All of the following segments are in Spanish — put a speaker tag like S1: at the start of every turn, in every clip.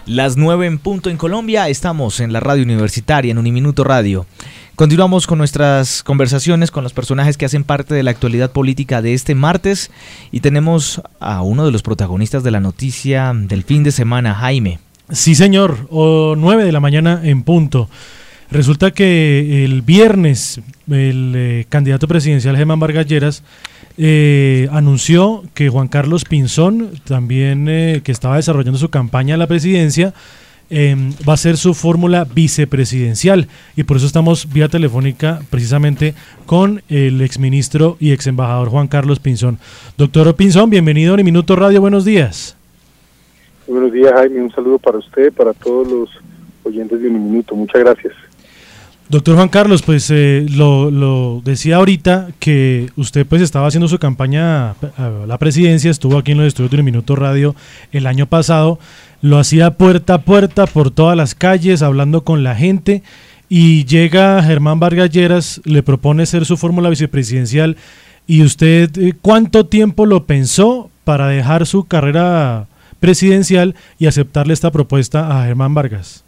S1: Las 9 en punto en Colombia, estamos en la radio universitaria, en Uniminuto Radio. Continuamos con nuestras conversaciones con los personajes que hacen parte de la actualidad política de este martes y tenemos a uno de los protagonistas de la noticia del fin de semana, Jaime.
S2: Sí, señor, 9 de la mañana en punto. Resulta que el viernes el candidato presidencial Germán Vargas Lleras anunció que Juan Carlos Pinzón, también que estaba desarrollando su campaña a la presidencia, va a ser su fórmula vicepresidencial, y por eso estamos vía telefónica precisamente con el exministro y exembajador Juan Carlos Pinzón. Doctor Pinzón, bienvenido a Uniminuto Radio, buenos días.
S3: Buenos días, Jaime, un saludo para usted, para todos los oyentes de Uniminuto, muchas gracias.
S2: Doctor Juan Carlos, pues lo decía ahorita que usted pues estaba haciendo su campaña a la presidencia, estuvo aquí en los estudios de Uniminuto Radio el año pasado, lo hacía puerta a puerta por todas las calles, hablando con la gente, y llega Germán Vargas Lleras, le propone ser su fórmula vicepresidencial, y usted, ¿cuánto tiempo lo pensó para dejar su carrera presidencial y aceptarle esta propuesta a Germán Vargas?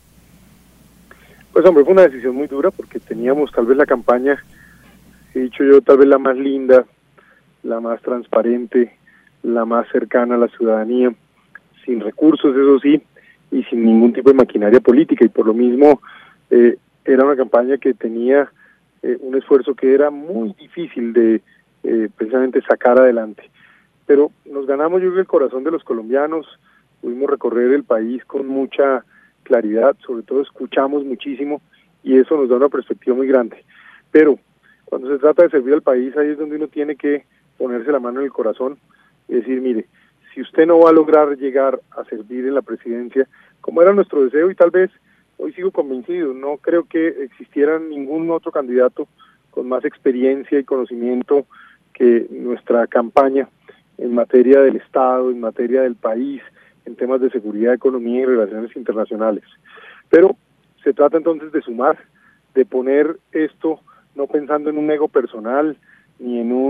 S3: Pues hombre, fue una decisión muy dura porque teníamos tal vez la campaña, he dicho yo, tal vez la más linda, la más transparente, la más cercana a la ciudadanía, sin recursos, eso sí, y sin ningún tipo de maquinaria política, y por lo mismo era una campaña que tenía un esfuerzo que era muy difícil de precisamente sacar adelante. Pero nos ganamos, yo creo, el corazón de los colombianos, pudimos recorrer el país con mucha claridad, sobre todo escuchamos muchísimo y eso nos da una perspectiva muy grande. Pero cuando se trata de servir al país, ahí es donde uno tiene que ponerse la mano en el corazón y decir, mire, si usted no va a lograr llegar a servir en la presidencia, como era nuestro deseo, y tal vez hoy sigo convencido, no creo que existiera ningún otro candidato con más experiencia y conocimiento que nuestra campaña en materia del Estado, en materia del país, en temas de seguridad, economía y relaciones internacionales. Pero se trata entonces de sumar, de poner esto no pensando en un ego personal ni en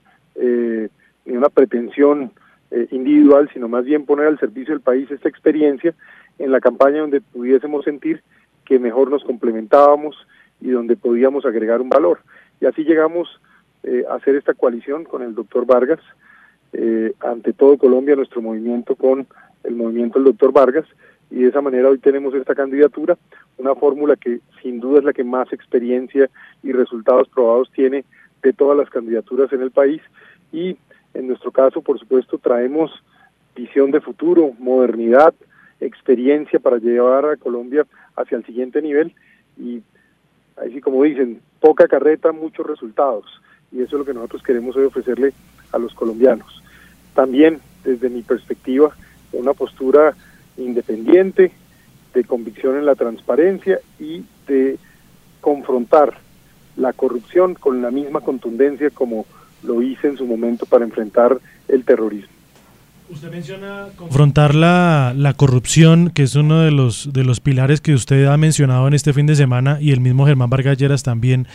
S3: una pretensión individual, sino más bien poner al servicio del país esta experiencia en la campaña donde pudiésemos sentir que mejor nos complementábamos y donde podíamos agregar un valor. Y así llegamos a hacer esta coalición con el doctor Vargas, ante todo Colombia, nuestro movimiento con el movimiento del doctor Vargas, y de esa manera hoy tenemos esta candidatura, una fórmula que sin duda es la que más experiencia y resultados probados tiene de todas las candidaturas en el país, y en nuestro caso, por supuesto, traemos visión de futuro, modernidad, experiencia para llevar a Colombia hacia el siguiente nivel, y ahí sí, como dicen, poca carreta, muchos resultados, y eso es lo que nosotros queremos hoy ofrecerle a los colombianos. También, desde mi perspectiva, una postura independiente, de convicción en la transparencia y de confrontar la corrupción con la misma contundencia como lo hice en su momento para enfrentar el terrorismo.
S2: Usted menciona confrontar la corrupción, que es uno de los pilares que usted ha mencionado en este fin de semana, y el mismo Germán Vargas Lleras también.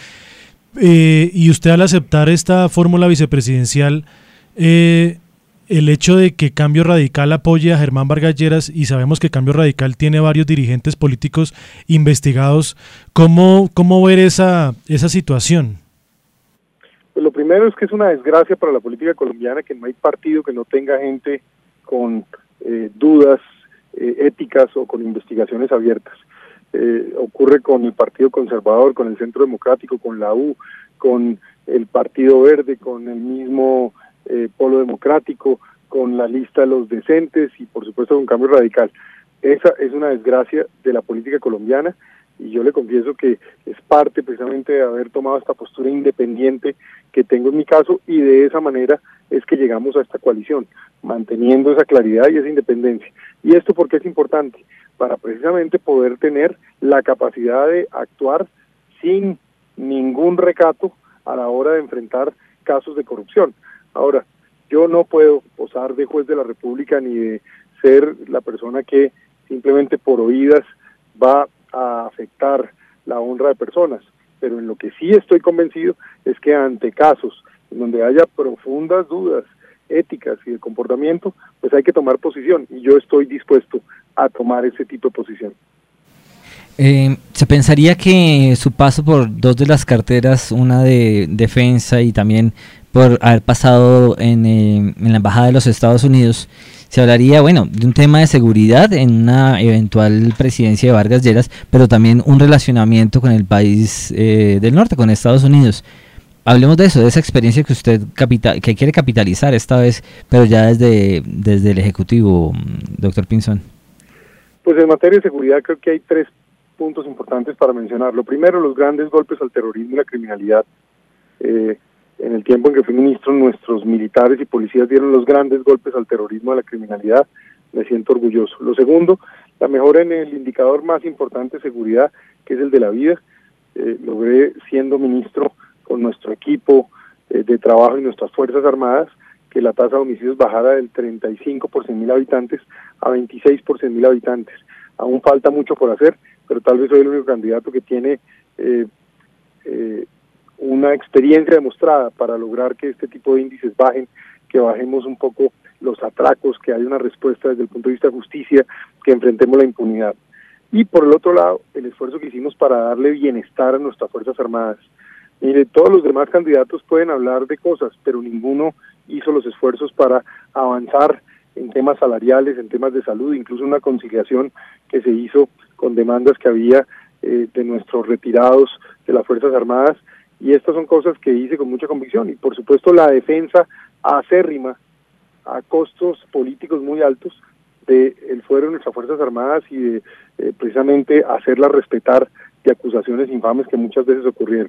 S2: Y usted, al aceptar esta fórmula vicepresidencial, el hecho de que Cambio Radical apoye a Germán Vargas Lleras, y sabemos que Cambio Radical tiene varios dirigentes políticos investigados, ¿cómo ver esa situación?
S3: Pues lo primero es que es una desgracia para la política colombiana que no hay partido que no tenga gente con dudas éticas o con investigaciones abiertas. Ocurre con el Partido Conservador, con el Centro Democrático, con la U, con el Partido Verde, con el mismo Polo Democrático, con la lista de los decentes y por supuesto con Cambio Radical. Esa es una desgracia de la política colombiana, y yo le confieso que es parte precisamente de haber tomado esta postura independiente que tengo en mi caso, y de esa manera es que llegamos a esta coalición, manteniendo esa claridad y esa independencia. ¿Y esto por qué es importante? Para precisamente poder tener la capacidad de actuar sin ningún recato a la hora de enfrentar casos de corrupción. Ahora, yo no puedo posar de juez de la República ni de ser la persona que simplemente por oídas va a afectar la honra de personas, pero en lo que sí estoy convencido es que ante casos en donde haya profundas dudas éticas y de comportamiento, pues hay que tomar posición, y yo estoy dispuesto a tomar ese tipo de posición.
S4: Se pensaría que su paso por dos de las carteras, una de defensa y también por haber pasado en la Embajada de los Estados Unidos, se hablaría, bueno, de un tema de seguridad en una eventual presidencia de Vargas Lleras, pero también un relacionamiento con el país del norte, con Estados Unidos. Hablemos de eso, de esa experiencia que usted que quiere capitalizar esta vez, pero ya desde el Ejecutivo, doctor Pinzón.
S3: Pues en materia de seguridad creo que hay 3 puntos importantes para mencionar. Lo primero, los grandes golpes al terrorismo y la criminalidad. En el tiempo en que fui ministro, nuestros militares y policías dieron los grandes golpes al terrorismo y a la criminalidad. Me siento orgulloso. Lo segundo, la mejora en el indicador más importante de seguridad, que es el de la vida. Logré, siendo ministro, con nuestro equipo de trabajo y nuestras Fuerzas Armadas, que la tasa de homicidios bajara del 35 por 100.000 habitantes a 26 por 100.000 habitantes. Aún falta mucho por hacer, pero tal vez soy el único candidato que tiene una experiencia demostrada para lograr que este tipo de índices bajen, que bajemos un poco los atracos, que haya una respuesta desde el punto de vista de justicia, que enfrentemos la impunidad. Y por el otro lado, el esfuerzo que hicimos para darle bienestar a nuestras Fuerzas Armadas. Mire, todos los demás candidatos pueden hablar de cosas, pero ninguno hizo los esfuerzos para avanzar en temas salariales, en temas de salud, incluso una conciliación que se hizo con demandas que había de nuestros retirados de las Fuerzas Armadas, y estas son cosas que hice con mucha convicción, y por supuesto la defensa acérrima a costos políticos muy altos del fuero de nuestras Fuerzas Armadas y de precisamente hacerlas respetar de acusaciones infames que muchas veces ocurrieron.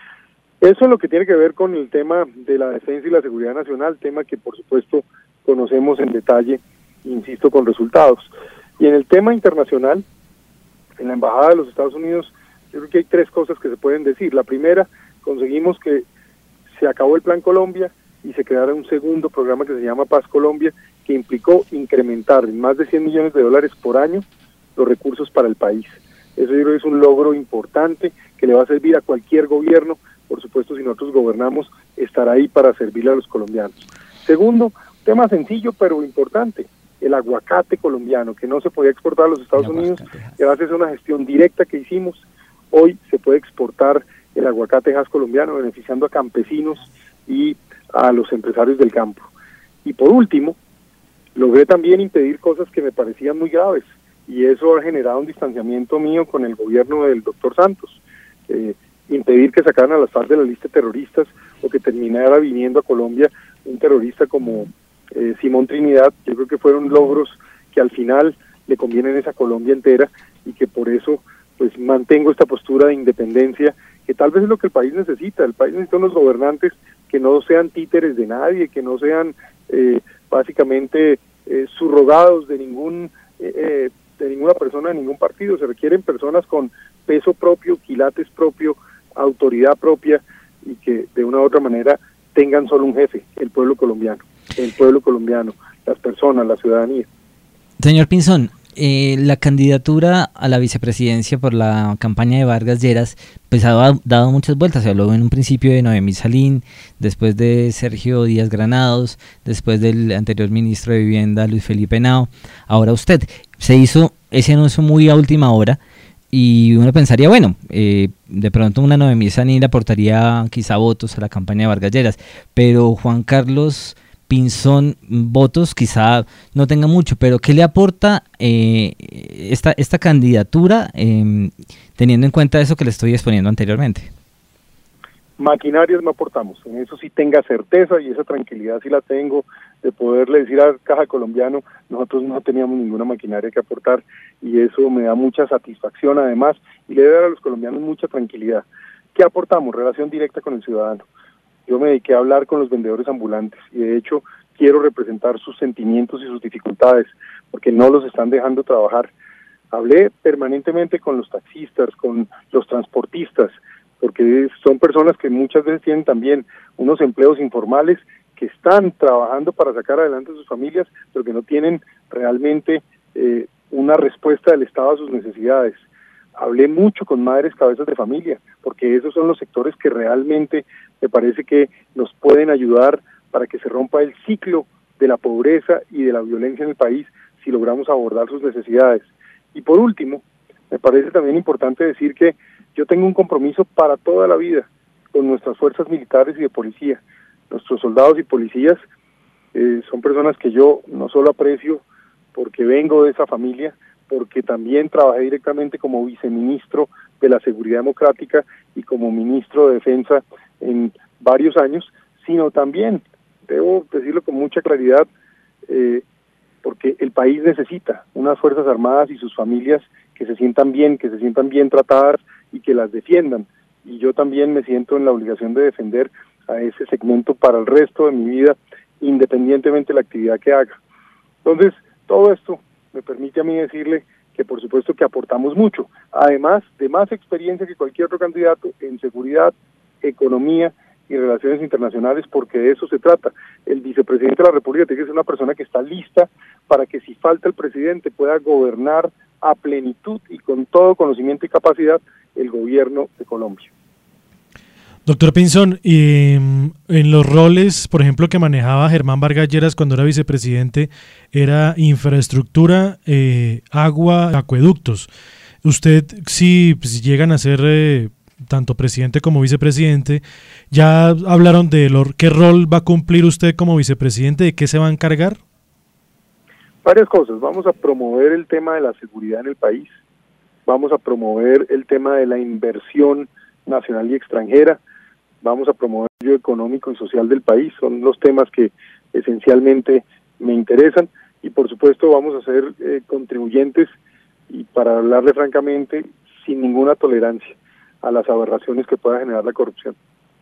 S3: Eso es lo que tiene que ver con el tema de la defensa y la seguridad nacional, tema que por supuesto conocemos en detalle, insisto, con resultados. Y en el tema internacional, en la Embajada de los Estados Unidos, yo creo que hay 3 cosas que se pueden decir. La primera, conseguimos que se acabó el Plan Colombia y se creara un segundo programa que se llama Paz Colombia, que implicó incrementar en más de $100 millones por año los recursos para el país. Eso yo creo que es un logro importante que le va a servir a cualquier gobierno. Por supuesto, si nosotros gobernamos, estará ahí para servirle a los colombianos. Segundo, tema sencillo pero importante, el aguacate colombiano, que no se podía exportar a los Estados Unidos, gracias a una gestión directa que hicimos, hoy se puede exportar el aguacate Hass colombiano, beneficiando a campesinos y a los empresarios del campo. Y por último, logré también impedir cosas que me parecían muy graves, y eso ha generado un distanciamiento mío con el gobierno del doctor Santos. Impedir que sacaran a las FARC de la lista de terroristas, o que terminara viniendo a Colombia un terrorista como Simón Trinidad. Yo creo que fueron logros que al final le convienen a esa Colombia entera, y que por eso pues mantengo esta postura de independencia, que tal vez es lo que el país necesita. El país necesita unos gobernantes que no sean títeres de nadie, que no sean básicamente subrogados de ninguna persona, de ningún partido. Se requieren personas con peso propio, quilates propio, autoridad propia, y que de una u otra manera tengan solo un jefe, el pueblo colombiano, las personas, la ciudadanía.
S4: Señor Pinzón, la candidatura a la vicepresidencia por la campaña de Vargas Lleras pues ha dado muchas vueltas. Se habló en un principio de Noemí Salín, después de Sergio Díaz Granados, después del anterior ministro de Vivienda Luis Felipe Henao, ahora usted. Se hizo ese anuncio muy a última hora, y uno pensaría, bueno, de pronto una Noemí Salín le aportaría quizá votos a la campaña de Vargas Lleras, pero Juan Carlos Pinzón, votos quizá no tenga mucho, pero ¿qué le aporta esta candidatura, teniendo en cuenta eso que le estoy exponiendo anteriormente?
S3: Maquinarias no aportamos, en eso sí tenga certeza, y esa tranquilidad sí la tengo, de poderle decir a Caja Colombiano, nosotros no teníamos ninguna maquinaria que aportar, y eso me da mucha satisfacción además, y le debe dar a los colombianos mucha tranquilidad. ¿Qué aportamos? Relación directa con el ciudadano. Yo me dediqué a hablar con los vendedores ambulantes, y de hecho quiero representar sus sentimientos y sus dificultades, porque no los están dejando trabajar. Hablé permanentemente con los taxistas, con los transportistas, porque son personas que muchas veces tienen también unos empleos informales, que están trabajando para sacar adelante a sus familias, pero que no tienen realmente una respuesta del Estado a sus necesidades. Hablé mucho con madres cabezas de familia, porque esos son los sectores que realmente me parece que nos pueden ayudar para que se rompa el ciclo de la pobreza y de la violencia en el país si logramos abordar sus necesidades. Y por último, me parece también importante decir que yo tengo un compromiso para toda la vida con nuestras fuerzas militares y de policía. Nuestros soldados y policías son personas que yo no solo aprecio porque vengo de esa familia, porque también trabajé directamente como viceministro de la Seguridad Democrática y como ministro de Defensa en varios años, sino también, debo decirlo con mucha claridad, porque el país necesita unas Fuerzas Armadas y sus familias que se sientan bien tratadas y que las defiendan. Y yo también me siento en la obligación de defender a ese segmento para el resto de mi vida, independientemente de la actividad que haga. Entonces, todo esto me permite a mí decirle que por supuesto que aportamos mucho, además de más experiencia que cualquier otro candidato en seguridad, economía y relaciones internacionales, porque de eso se trata. El vicepresidente de la República tiene que ser una persona que está lista para que si falta el presidente pueda gobernar a plenitud y con todo conocimiento y capacidad el gobierno de Colombia.
S2: Doctor Pinzón, en los roles, por ejemplo, que manejaba Germán Vargas Lleras cuando era vicepresidente, era infraestructura, agua, acueductos. Usted, si llegan a ser tanto presidente como vicepresidente, ¿ya hablaron de qué rol va a cumplir usted como vicepresidente? ¿De qué se va a encargar?
S3: Varias cosas. Vamos a promover el tema de la seguridad en el país, vamos a promover el tema de la inversión nacional y extranjera, vamos a promover el desarrollo económico y social del país, son los temas que esencialmente me interesan, y por supuesto vamos a ser contribuyentes, y para hablarle francamente, sin ninguna tolerancia a las aberraciones que pueda generar la corrupción.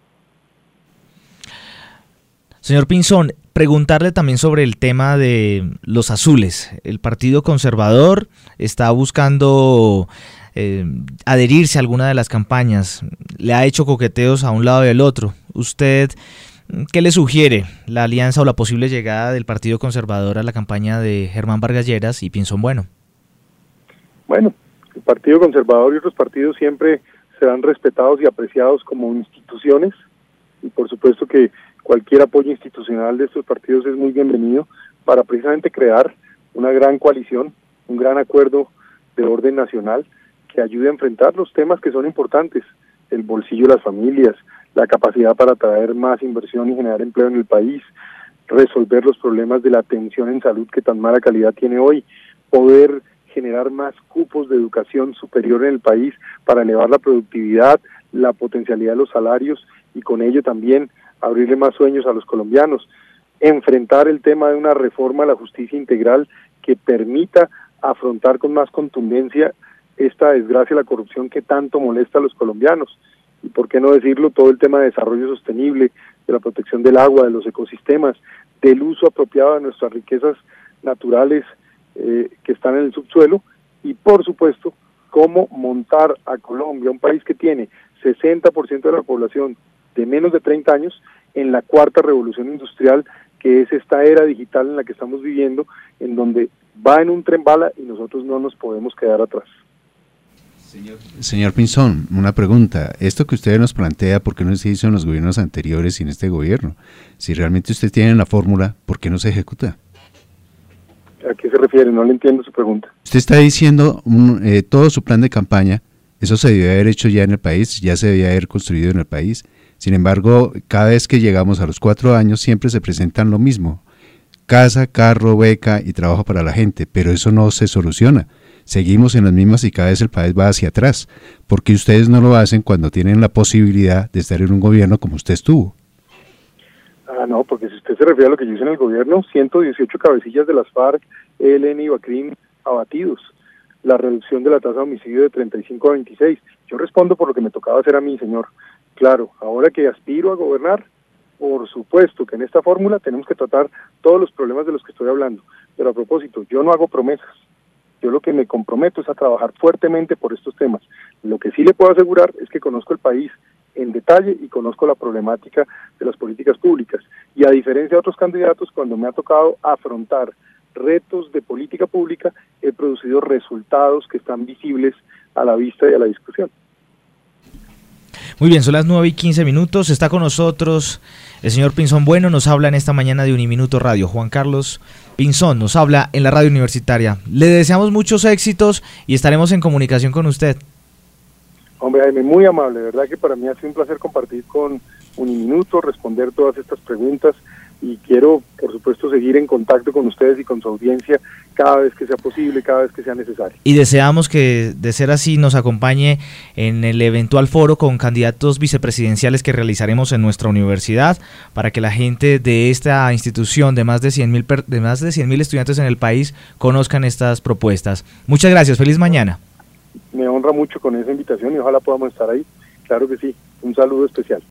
S1: Señor Pinzón, preguntarle también sobre el tema de los azules. El Partido Conservador está buscando adherirse a alguna de las campañas, le ha hecho coqueteos a un lado y al otro. ¿Usted qué le sugiere la alianza o la posible llegada del Partido Conservador a la campaña de Germán Vargas Lleras y Pinzón Bueno?
S3: Bueno, el Partido Conservador y otros partidos siempre serán respetados y apreciados como instituciones, y por supuesto que cualquier apoyo institucional de estos partidos es muy bienvenido para precisamente crear una gran coalición, un gran acuerdo de orden nacional que ayude a enfrentar los temas que son importantes, el bolsillo de las familias, la capacidad para atraer más inversión y generar empleo en el país, resolver los problemas de la atención en salud que tan mala calidad tiene hoy, poder generar más cupos de educación superior en el país para elevar la productividad, la potencialidad de los salarios y con ello también abrirle más sueños a los colombianos, enfrentar el tema de una reforma a la justicia integral que permita afrontar con más contundencia esta desgracia, la corrupción que tanto molesta a los colombianos, y por qué no decirlo, todo el tema de desarrollo sostenible, de la protección del agua, de los ecosistemas, del uso apropiado de nuestras riquezas naturales que están en el subsuelo, y por supuesto, cómo montar a Colombia, un país que tiene 60% de la población de menos de 30 años, en la cuarta revolución industrial, que es esta era digital en la que estamos viviendo, en donde va en un tren bala y nosotros no nos podemos quedar atrás.
S5: Señor Pinzón, una pregunta. Esto que usted nos plantea, ¿por qué no se hizo en los gobiernos anteriores y en este gobierno? Si realmente usted tiene la fórmula, ¿por qué no se ejecuta?
S3: ¿A qué se refiere? No le entiendo su pregunta.
S5: Usted está diciendo todo su plan de campaña, eso se debió haber hecho ya en el país, ya se debía haber construido en el país. Sin embargo, cada vez que llegamos a los 4 años siempre se presentan lo mismo. Casa, carro, beca y trabajo para la gente, pero eso no se soluciona. Seguimos en las mismas y cada vez el país va hacia atrás. ¿Por qué ustedes no lo hacen cuando tienen la posibilidad de estar en un gobierno como usted estuvo?
S3: No, porque si usted se refiere a lo que yo hice en el gobierno, 118 cabecillas de las FARC, ELN y BACRIM abatidos, la reducción de la tasa de homicidio de 35 a 26. Yo respondo por lo que me tocaba hacer a mí, señor. Claro, ahora que aspiro a gobernar, por supuesto que en esta fórmula tenemos que tratar todos los problemas de los que estoy hablando. Pero a propósito, yo no hago promesas. Yo lo que me comprometo es a trabajar fuertemente por estos temas. Lo que sí le puedo asegurar es que conozco el país en detalle y conozco la problemática de las políticas públicas. Y a diferencia de otros candidatos, cuando me ha tocado afrontar retos de política pública, he producido resultados que están visibles a la vista y a la discusión.
S1: Muy bien, son las 9:15. Está con nosotros el señor Pinzón Bueno, nos habla en esta mañana de Uniminuto Radio. Juan Carlos Pinzón nos habla en la radio universitaria. Le deseamos muchos éxitos y estaremos en comunicación con usted.
S3: Hombre, Jaime, muy amable, de verdad que para mí ha sido un placer compartir con Uniminuto, responder todas estas preguntas y quiero, por supuesto, seguir en contacto con ustedes y con su audiencia cada vez que sea posible, cada vez que sea necesario.
S1: Y deseamos que, de ser así, nos acompañe en el eventual foro con candidatos vicepresidenciales que realizaremos en nuestra universidad para que la gente de esta institución de más de 100.000 estudiantes en el país conozcan estas propuestas. Muchas gracias, feliz mañana.
S3: Me honra mucho con esa invitación y ojalá podamos estar ahí. Claro que sí, un saludo especial.